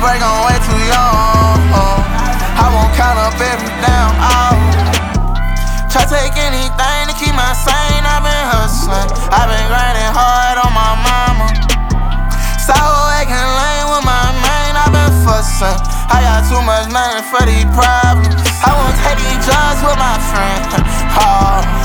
break, I'm way too young. I won't count up every damn hour. Try take anything to keep my sane. I've been hustling, I've been grinding hard on my mama. Sour acting lame with my man, I've been fussing. I got too much money for these problems. I won't take these drugs with my friend. Oh.